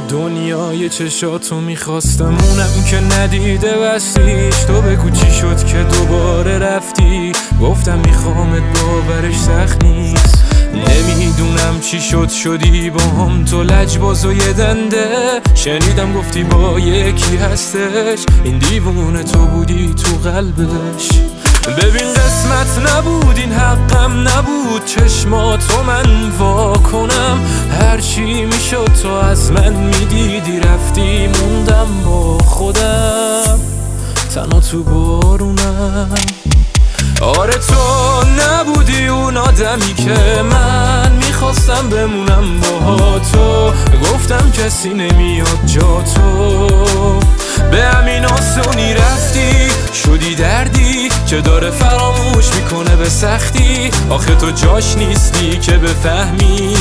دنیای چشاتو میخواستم اونم که ندیده بستیش. تو بگو چی شد که دوباره رفتی؟ گفتم میخوامت باورش سخت نیست. نمیدونم چی شدی با هم تو لجباز و یه دنده. شنیدم گفتی با یکی هستش، این دیوونه تو بودی تو قلبش. ببین قسمت نبود این حقم نبود، چشماتو من وا کنم. هرچی میشد تو از من میدیدی رفتی، موندم با خودم تنها تو بارونم. آره تو نبودی اون آدمی که من میخواستم بمونم با تو. گفتم کسی نمیاد جا تو، به همین آسونی رفتی. شدی دردی که داره فراموش میکنه به سختی. آخه تو جاش نیستی که بفهمی،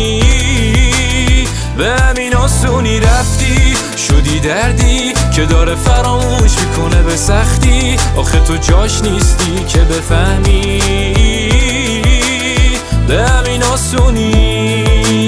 به همین آسونی رفتی. شدی دردی که داره فراموش میکنه به سختی. آخه تو جاش نیستی که بفهمی، به همین آسونی.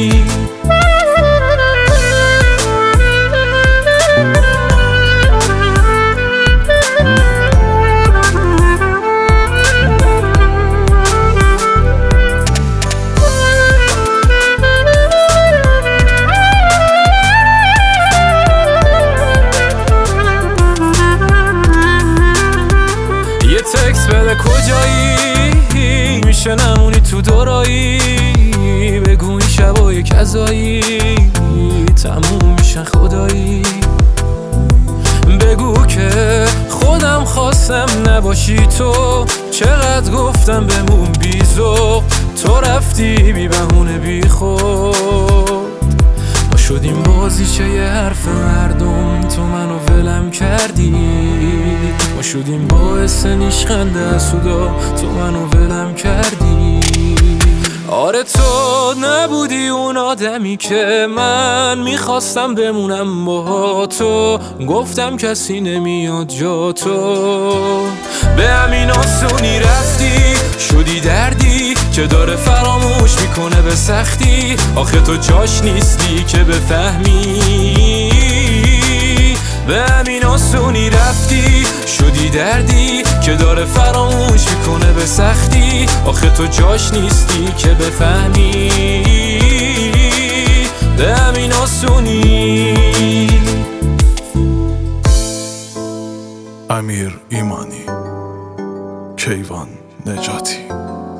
تکس بده کجایی، میشه نمونی تو دورایی. بگو این شبای کذایی تموم میشن خدایی. بگو که خودم خواستم نباشی تو. چقدر گفتم بمون بی‌ذوق، تو رفتی بی بهونه بی خود. ما شدیم بازیچه یه حرف مردم، تو منو ولم کردی. ما شدیم باعث نیشخنده حسودا، تو منو ولم کردی. آره تو نبودی اون آدمی که من میخواستم بمونم با تو. گفتم کسی نمیاد جا تو، به همین آسونی رفتی. شدی دردی که داره فراموش میکنه به سختی. آخه تو جاش نیستی که بفهمی، به همین آسونی رفتی. شدی دردی که داره فراموش میکنه به سختی. آخه تو جاش نیستی که بفهمی، به همین آسونی. امیر ایمانی، کیوان نجاتی.